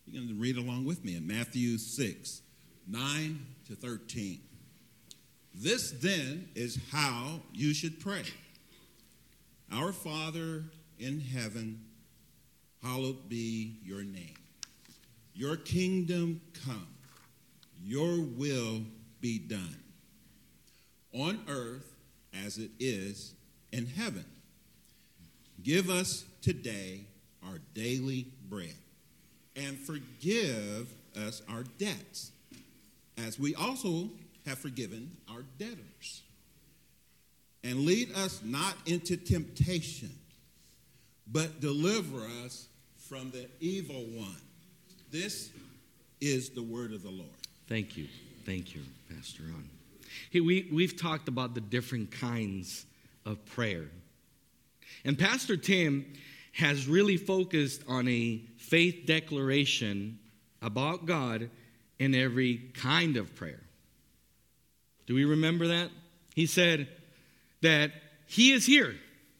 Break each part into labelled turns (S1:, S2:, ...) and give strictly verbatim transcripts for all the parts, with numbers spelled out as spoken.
S1: You're going to read along with me in Matthew six, nine to thirteen. This then is how you should pray. Our Father in heaven, hallowed be your name. Your kingdom come. Your will be done. On earth as it is in heaven. Give us today our daily bread. And forgive us our debts, as we also have forgiven our debtors. And lead us not into temptation, but deliver us from the evil one. This is the word of the Lord.
S2: Thank you. Thank you, Pastor Ron. Hey, we, we've talked about the different kinds of prayer. And Pastor Tim has really focused on a faith declaration about God in every kind of prayer. Do we remember that? He said that he is here.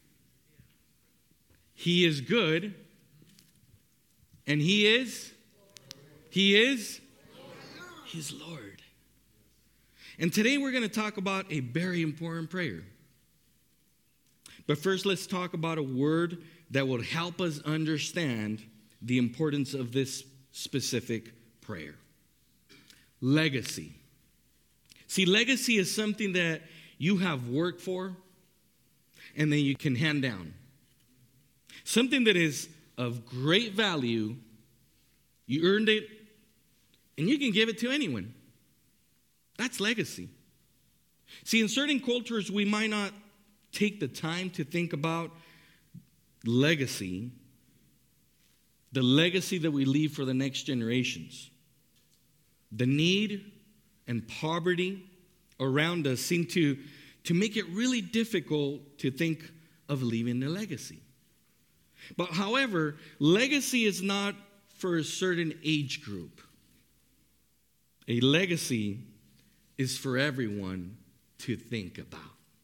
S2: He is good. And he is? He is? He's Lord. And today we're going to talk about a very important prayer. But first, let's talk about a word that will help us understand the importance of this specific prayer. Legacy. See, legacy is something that you have worked for and then you can hand down. Something that is of great value, you earned it, and you can give it to anyone. That's legacy. See, in certain cultures, we might not take the time to think about legacy, the legacy that we leave for the next generations. The need and poverty around us seem to, to make it really difficult to think of leaving a legacy. But however, legacy is not for a certain age group. A legacy is for everyone to think about.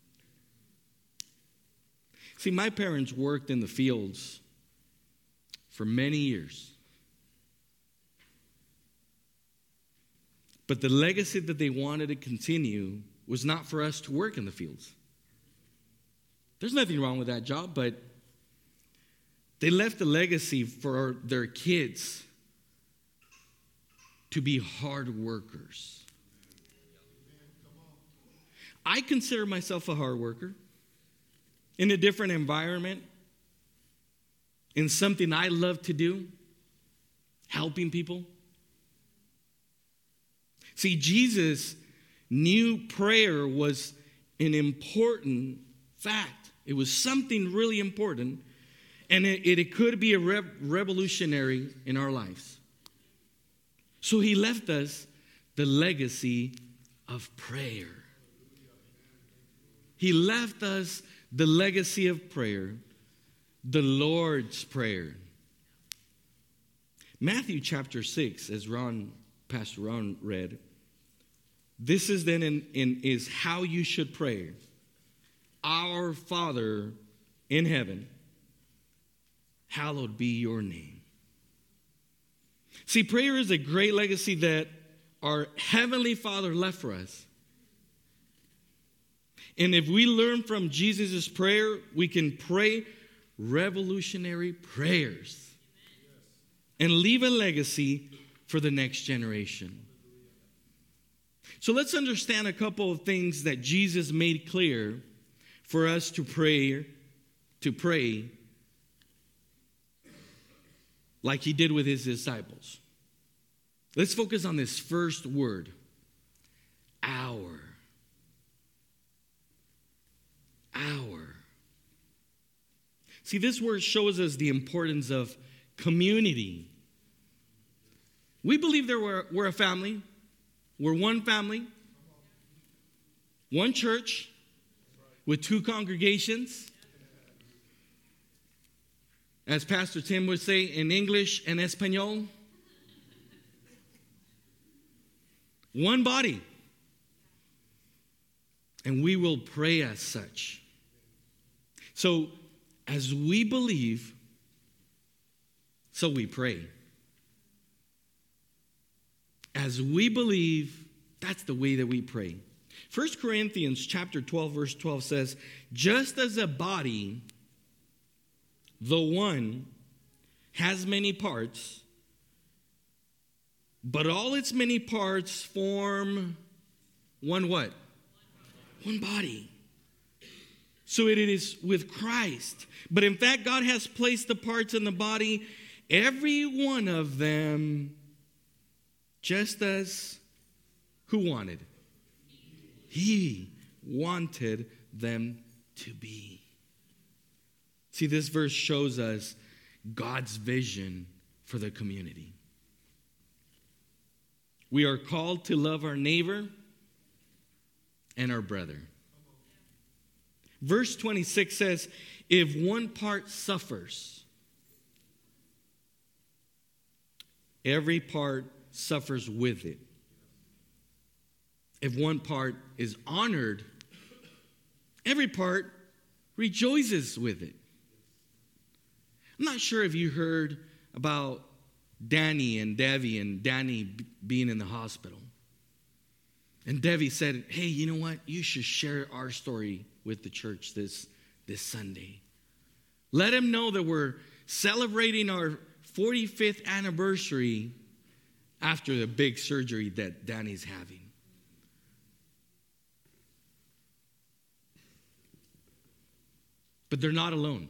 S2: See, my parents worked in the fields for many years. But the legacy that they wanted to continue was not for us to work in the fields. There's nothing wrong with that job, but they left a legacy for their kids to be hard workers. I consider myself a hard worker. In a different environment, in something I love to do, helping people. See, Jesus knew prayer was an important fact. It was something really important, and it, it could be a rev- revolutionary in our lives. So he left us the legacy of prayer. He left us the legacy of prayer, the Lord's Prayer. Matthew chapter six, as Ron, Pastor Ron read, this is then in, in is how you should pray. Our Father in heaven, hallowed be your name. See, prayer is a great legacy that our Heavenly Father left for us. And if we learn from Jesus' prayer, we can pray revolutionary prayers and leave a legacy for the next generation. So let's understand a couple of things that Jesus made clear for us to pray, to pray like he did with his disciples. Let's focus on this first word, our. Our. See, this word shows us the importance of community. We believe that we're, we're a family. We're one family, one church with two congregations. As Pastor Tim would say in English and Espanol, one body. And we will pray as such. So, as we believe, so we pray. as we believe, that's the way that we pray. First Corinthians chapter twelve, verse twelve says, just as a body, the one, has many parts, but all its many parts form one what? One body. So it is with Christ. But in fact, God has placed the parts in the body, every one of them, just as who wanted? He wanted them to be. See, this verse shows us God's vision for the community. We are called to love our neighbor and our brother. Verse twenty-six says, if one part suffers, every part suffers with it. If one part is honored, every part rejoices with it. I'm not sure if you heard about Danny and Debbie and Danny b- being in the hospital. And Debbie said, hey, you know what? You should share our story with the church this, this Sunday. Let them know that we're celebrating our forty-fifth anniversary after the big surgery that Danny's having. But they're not alone.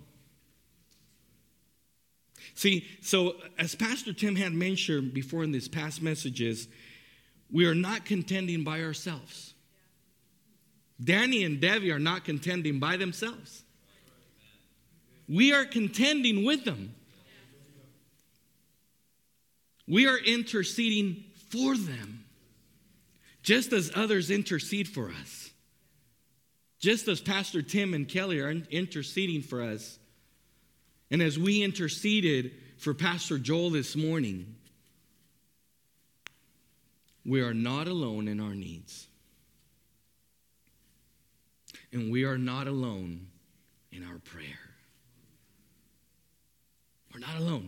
S2: See, so as Pastor Tim had mentioned before in these past messages, we are not contending by ourselves. Danny and Debbie are not contending by themselves. We are contending with them. We are interceding for them, just as others intercede for us. Just as Pastor Tim and Kelly are interceding for us. And as we interceded for Pastor Joel this morning, we are not alone in our needs. And we are not alone in our prayer. We're not alone.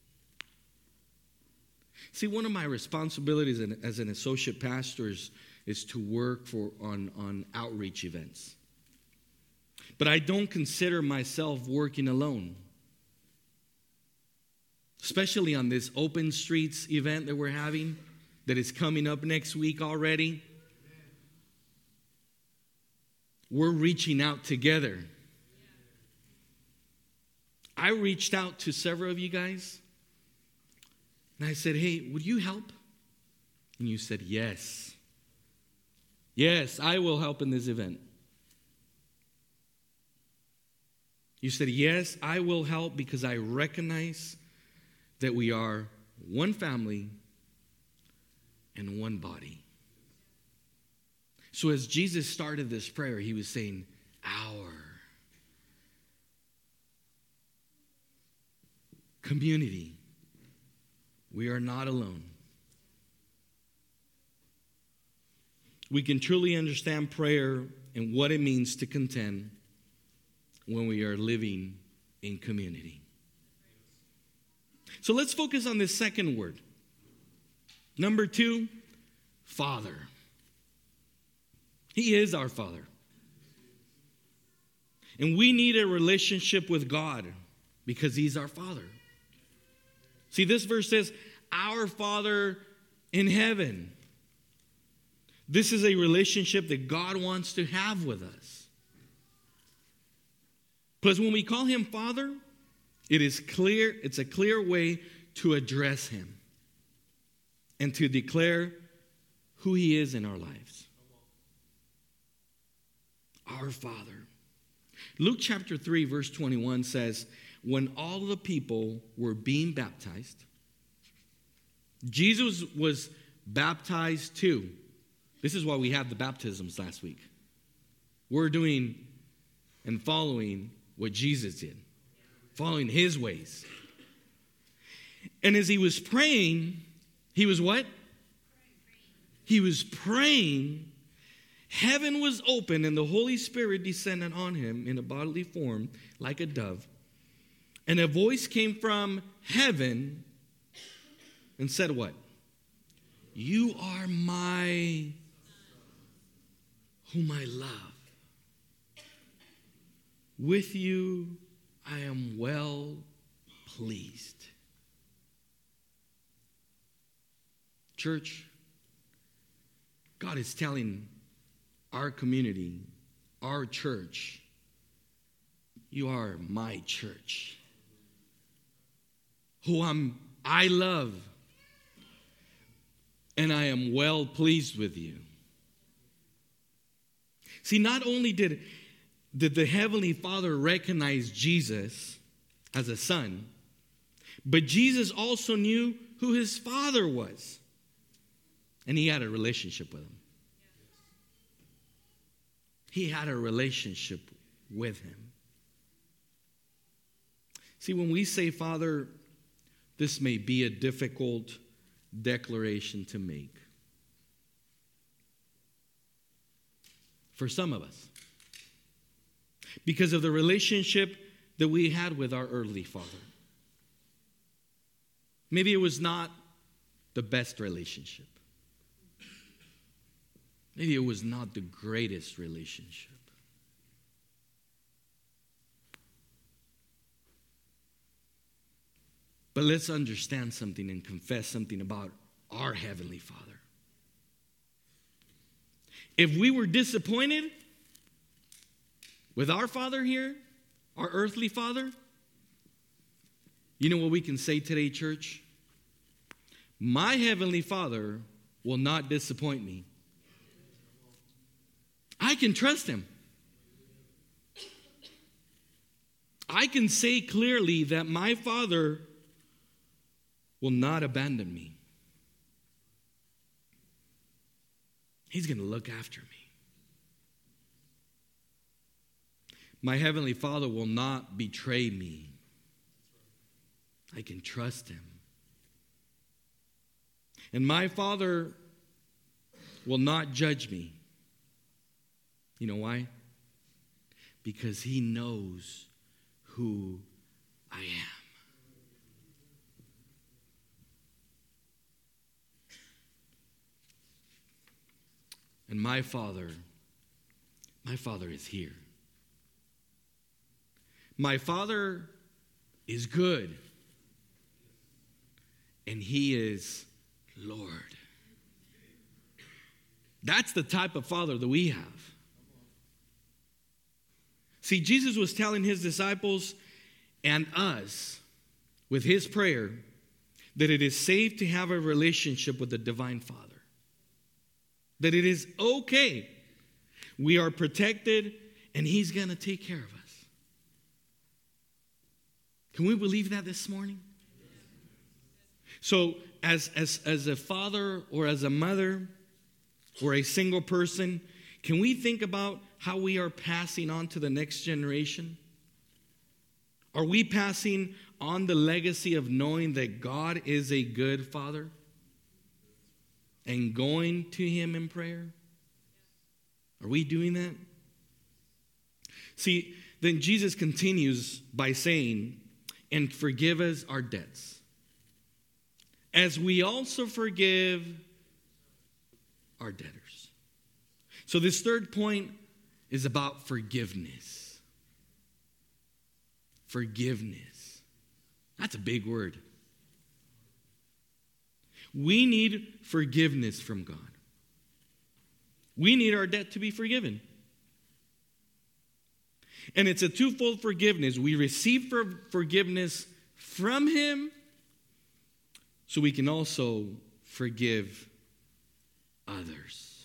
S2: See, one of my responsibilities as an associate pastor is, is to work for on, on outreach events. But I don't consider myself working alone. Especially on this Open Streets event that we're having, that is coming up next week already. We're reaching out together. I reached out to several of you guys. And I said, hey, would you help? And you said, yes. Yes, I will help in this event. You said, yes, I will help because I recognize that we are one family and one body. So as Jesus started this prayer, he was saying, our community, we are not alone. We can truly understand prayer and what it means to contend when we are living in community. So let's focus on this second word. Number two, Father. He is our Father. And we need a relationship with God because he's our Father. See, this verse says, our Father in heaven. This is a relationship that God wants to have with us. Because when we call him Father, it is clear, it's a clear way to address him and to declare who he is in our lives. Our Father. Luke chapter three, verse twenty-one says, when all the people were being baptized, Jesus was baptized too. This is why we had the baptisms last week. We're doing and following what Jesus did, following his ways. And as he was praying, he was what? He was praying. Heaven was open and the Holy Spirit descended on him in a bodily form like a dove. And a voice came from heaven and said what? you are my, whom I love. With you I am well pleased. Church, God is telling our community, our church, you are my church, who I'm, I love, and I am well pleased with you. See, not only did, did the Heavenly Father recognize Jesus as a son, but Jesus also knew who his Father was. And he had a relationship with him. He had a relationship with him. See, when we say, Father, this may be a difficult declaration to make. For some of us. Because of the relationship that we had with our earthly father. Maybe it was not the best relationship. Maybe it was not the greatest relationship. But let's understand something and confess something about our Heavenly Father. If we were disappointed with our Father here, our earthly Father, you know what we can say today, church? My Heavenly Father will not disappoint me. I can trust him. I can say clearly that my Father will not abandon me. He's going to look after me. My Heavenly Father will not betray me. I can trust him. And my Father will not judge me. You know why? Because he knows who I am. And my Father, my Father is here. My Father is good. And he is Lord. That's the type of Father that we have. See, Jesus was telling his disciples and us with his prayer that it is safe to have a relationship with the divine Father. That it is okay. We are protected and he's going to take care of us. Can we believe that this morning? So as, as, as a father or as a mother or a single person, can we think about how we are passing on to the next generation? Are we passing on the legacy of knowing that God is a good Father and going to him in prayer? Are we doing that? See, then Jesus continues by saying, and forgive us our debts, as we also forgive our debtors. So this third point is about forgiveness. Forgiveness. That's a big word. We need forgiveness from God. We need our debt to be forgiven. And it's a twofold forgiveness. We receive for forgiveness from him so we can also forgive others.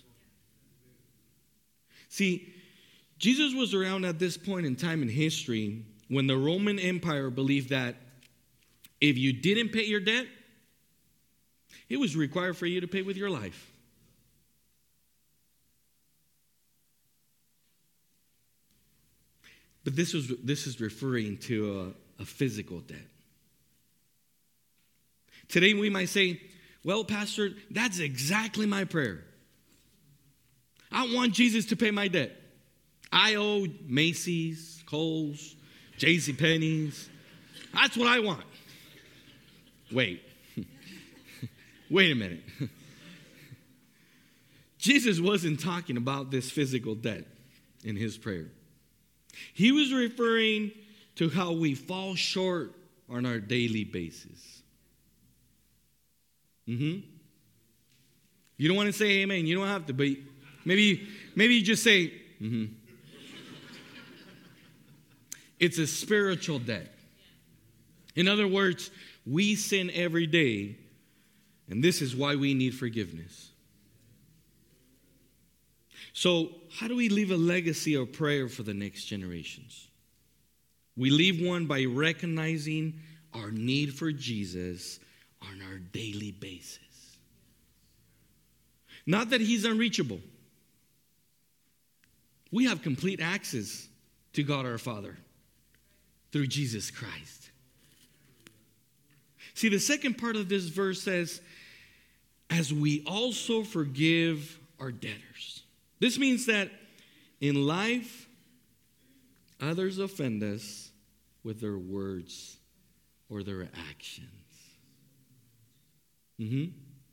S2: See, Jesus was around at this point in time in history when the Roman Empire believed that if you didn't pay your debt, it was required for you to pay with your life. But this was this is referring to a, a physical debt. Today we might say, well, Pastor, that's exactly my prayer. I want Jesus to pay my debt. I owe Macy's, Kohl's, JCPenney's. That's what I want. Wait. Wait a minute. Jesus wasn't talking about this physical debt in his prayer. He was referring to how we fall short on our daily basis. Mm-hmm. You don't want to say amen. You don't have to, but maybe, maybe you just say, mm-hmm. It's a spiritual debt. In other words, we sin every day, and this is why we need forgiveness. So, how do we leave a legacy of prayer for the next generations? We leave one by recognizing our need for Jesus on our daily basis. Not that he's unreachable. We have complete access to God our Father through Jesus Christ. See, the second part of this verse says, as we also forgive our debtors. This means that in life, others offend us with their words or their actions. Mm-hmm.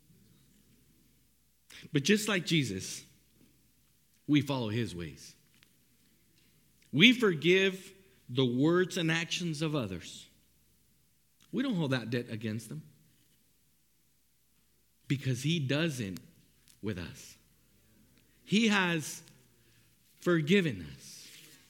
S2: But just like Jesus, we follow his ways. We forgive the words and actions of others. We don't hold that debt against them because he doesn't with us. He has forgiven us.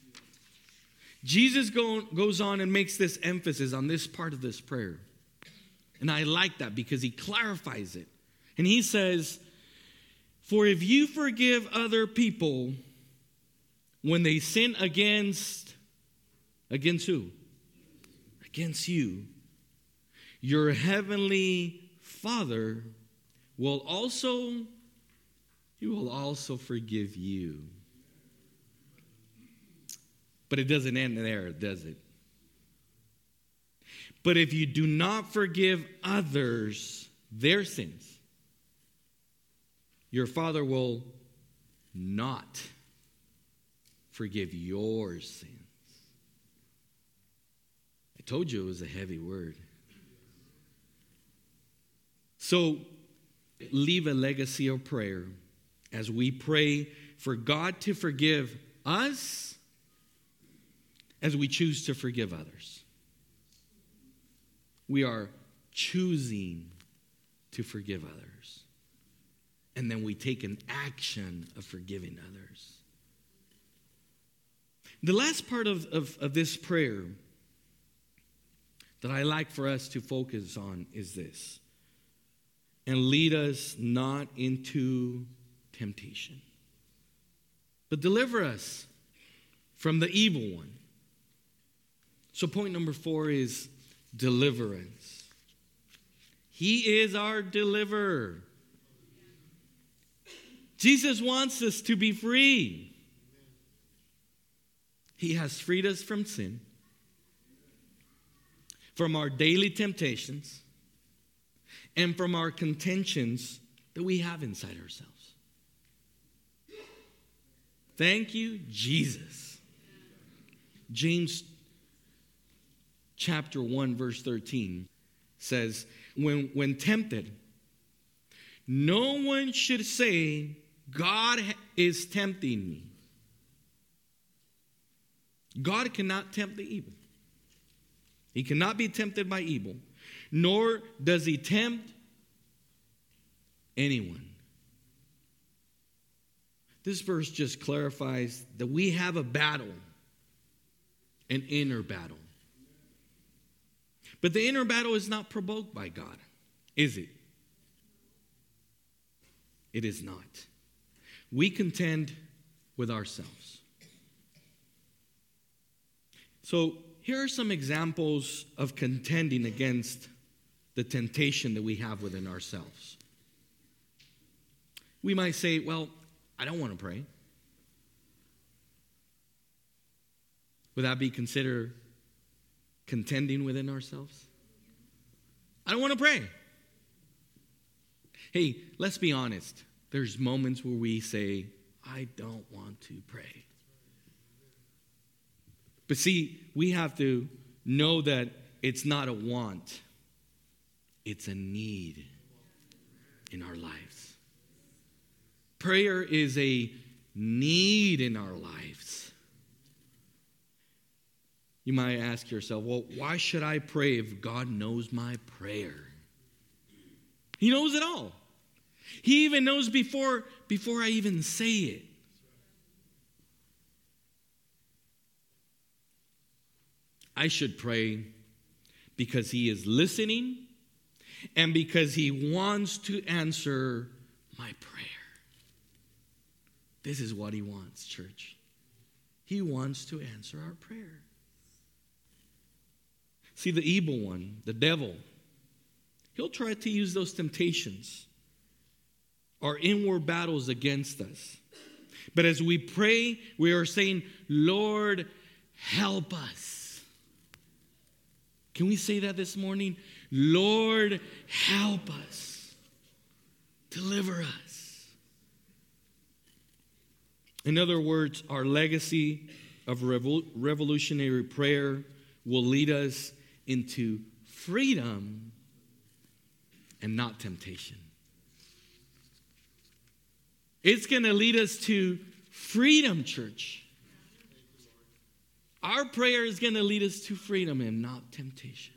S2: Jesus go, goes on and makes this emphasis on this part of this prayer. And I like that because he clarifies it. And he says, for if you forgive other people when they sin against, against who? Against you, your heavenly Father will also, he will also forgive you. But it doesn't end there, does it? But if you do not forgive others their sins, your Father will not forgive your sins. I told you it was a heavy word. So, leave a legacy of prayer as we pray for God to forgive us as we choose to forgive others. We are choosing to forgive others. And then we take an action of forgiving others. The last part of, of, of this prayer that I like for us to focus on is this. And lead us not into temptation, but deliver us from the evil one. So point number four is deliverance. He is our deliverer. Jesus wants us to be free. He has freed us from sin, from our daily temptations, and from our contentions that we have inside ourselves. Thank you, Jesus. James chapter one, verse thirteen says, when, when tempted, no one should say, God is tempting me. God cannot tempt the evil. He cannot be tempted by evil, nor does he tempt anyone. This verse just clarifies that we have a battle, an inner battle. But the inner battle is not provoked by God, is it? It is not. We contend with ourselves. So here are some examples of contending against the temptation that we have within ourselves. We might say, well, I don't want to pray. Would that be considered contending within ourselves? I don't want to pray. Hey, let's be honest. There's moments where we say, I don't want to pray. But see, we have to know that it's not a want. It's a need in our lives. Prayer is a need in our lives. You might ask yourself, well, why should I pray if God knows my prayer? He knows it all. He even knows before, before I even say it. I should pray because He is listening and because He wants to answer my prayer. This is what He wants, church. He wants to answer our prayer. See, the evil one, the devil, he'll try to use those temptations, our inward battles against us. But as we pray, we are saying, Lord, help us. Can we say that this morning? Lord, help us. Deliver us. In other words, our legacy of revol- revolutionary prayer will lead us into freedom and not temptation. It's going to lead us to freedom, church. Our prayer is going to lead us to freedom and not temptation.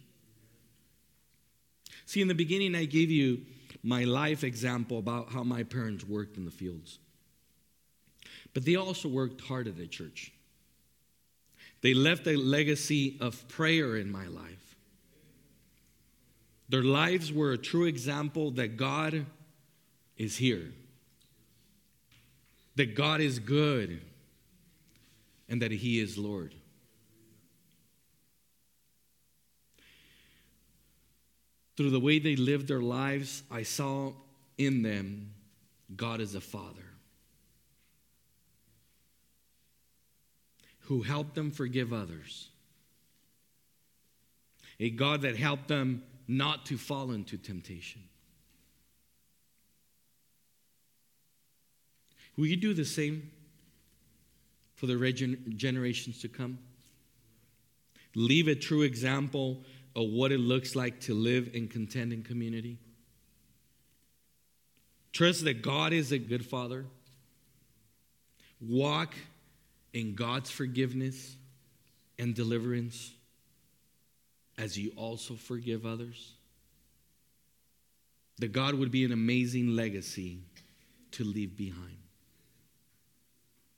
S2: See, in the beginning, I gave you my life example about how my parents worked in the fields. But they also worked hard at the church. They left a legacy of prayer in my life. Their lives were a true example that God is here, that God is good, and that He is Lord. Through the way they lived their lives, I saw in them God as a Father who helped them forgive others. A God that helped them not to fall into temptation. Will you do the same for the regen- generations to come? Leave a true example of what it looks like to live in content in community. Trust that God is a good Father. Walk in God's forgiveness and deliverance as you also forgive others. That God would be an amazing legacy to leave behind.